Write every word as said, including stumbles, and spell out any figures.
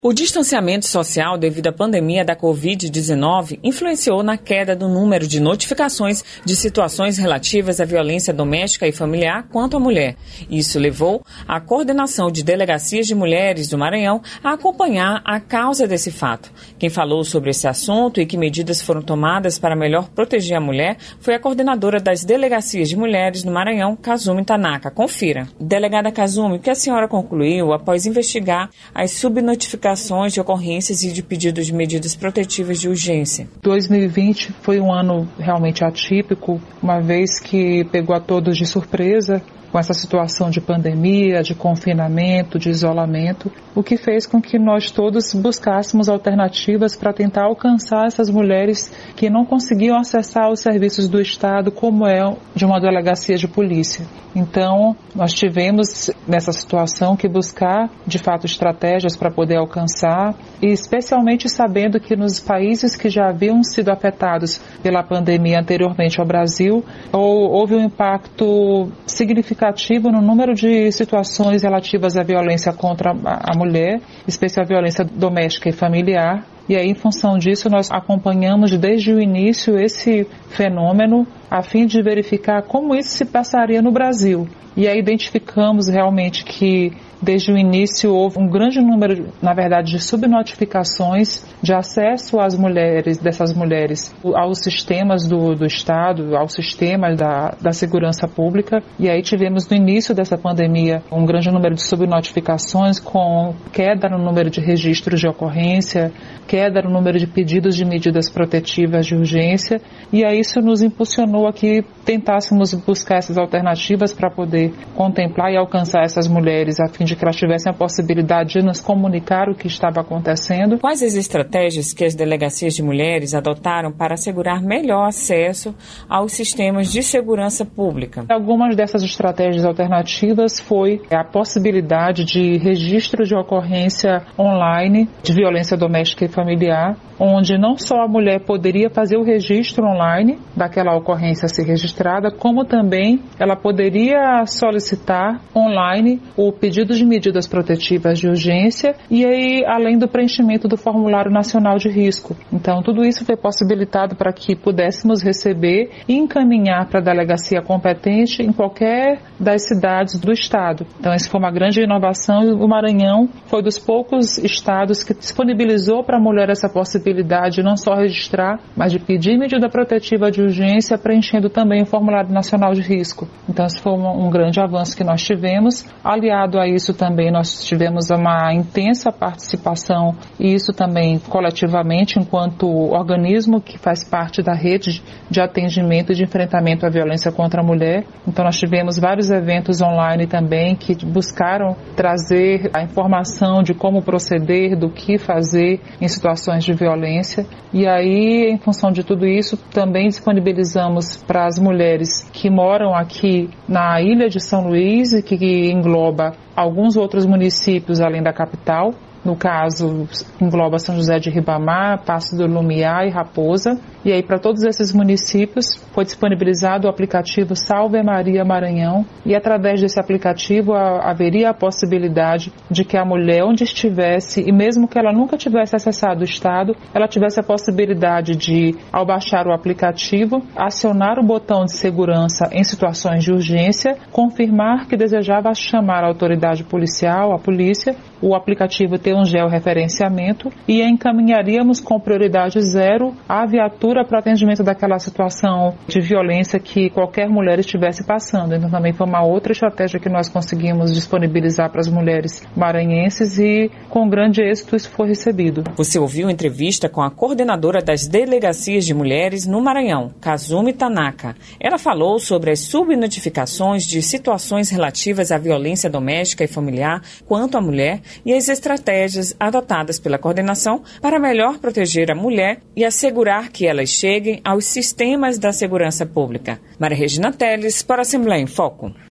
O distanciamento social devido à pandemia da covid dezenove influenciou na queda do número de notificações de situações relativas à violência doméstica e familiar quanto à mulher. Isso levou a coordenação de delegacias de mulheres do Maranhão a acompanhar a causa desse fato. Quem falou sobre esse assunto e que medidas foram tomadas para melhor proteger a mulher foi a coordenadora das delegacias de mulheres do Maranhão, Kazumi Tanaka. Confira. Delegada Kazumi, o que a senhora concluiu após investigar as subnotificações de ocorrências e de pedidos de medidas protetivas de urgência? dois mil e vinte foi um ano realmente atípico, uma vez que pegou a todos de surpresa com essa situação de pandemia, de confinamento, de isolamento, o que fez com que nós todos buscássemos alternativas para tentar alcançar essas mulheres que não conseguiam acessar os serviços do Estado, como é de uma delegacia de polícia. Então, nós tivemos nessa situação que buscar, de fato, estratégias para poder alcançar, e especialmente sabendo que nos países que já haviam sido afetados pela pandemia anteriormente ao Brasil, houve um impacto significativo no número de situações relativas à violência contra a mulher, especialmente a violência doméstica e familiar. E aí, em função disso, nós acompanhamos desde o início esse fenômeno a fim de verificar como isso se passaria no Brasil. E aí identificamos realmente que desde o início houve um grande número, na verdade, de subnotificações de acesso às mulheres, dessas mulheres, aos sistemas do, do Estado, aos sistemas da, da segurança pública. E aí tivemos no início dessa pandemia um grande número de subnotificações com queda no número de registros de ocorrência, queda no número de pedidos de medidas protetivas de urgência. E aí isso nos impulsionou a que tentássemos buscar essas alternativas para poder contemplar e alcançar essas mulheres a fim de que elas tivessem a possibilidade de nos comunicar o que estava acontecendo. Quais as estratégias que as delegacias de mulheres adotaram para assegurar melhor acesso aos sistemas de segurança pública? Algumas dessas estratégias alternativas foi a possibilidade de registro de ocorrência online de violência doméstica e familiar, onde não só a mulher poderia fazer o registro online daquela ocorrência a ser registrada, como também ela poderia solicitar online o pedido de medidas protetivas de urgência e aí além do preenchimento do Formulário Nacional de Risco. Então tudo isso foi possibilitado para que pudéssemos receber e encaminhar para a delegacia competente em qualquer das cidades do estado. Então essa foi uma grande inovação e o Maranhão foi dos poucos estados que disponibilizou para a mulher essa possibilidade de não só registrar, mas de pedir medida protetiva de urgência, preenchendo também o Formulário Nacional de Risco. Então esse foi um, um grande avanço que nós tivemos. Aliado a isso também nós tivemos uma intensa participação, e isso também coletivamente, enquanto organismo que faz parte da rede de atendimento e de enfrentamento à violência contra a mulher. Então nós tivemos vários eventos online também que buscaram trazer a informação de como proceder, do que fazer em situações de violência. E aí, em função de tudo isso, também disponibilizamos para as mulheres que moram aqui na ilha de São Luís e que engloba alguns outros municípios além da capital. No caso, engloba São José de Ribamar, Passo do Lumiar e Raposa. E aí, para todos esses municípios, foi disponibilizado o aplicativo Salve Maria Maranhão. E através desse aplicativo, a, haveria a possibilidade de que a mulher, onde estivesse, e mesmo que ela nunca tivesse acessado o Estado, ela tivesse a possibilidade de, ao baixar o aplicativo, acionar o botão de segurança em situações de urgência, confirmar que desejava chamar a autoridade policial, a polícia. O aplicativo tem um georreferenciamento e encaminharíamos com prioridade zero a viatura para atendimento daquela situação de violência que qualquer mulher estivesse passando. Então também foi uma outra estratégia que nós conseguimos disponibilizar para as mulheres maranhenses e com grande êxito isso foi recebido. Você ouviu a entrevista com a coordenadora das delegacias de mulheres no Maranhão, Kazumi Tanaka. Ela falou sobre as subnotificações de situações relativas à violência doméstica e familiar quanto à mulher e as estratégias adotadas pela coordenação para melhor proteger a mulher e assegurar que elas cheguem aos sistemas da segurança pública. Maria Regina Teles, para a Assembleia em Foco.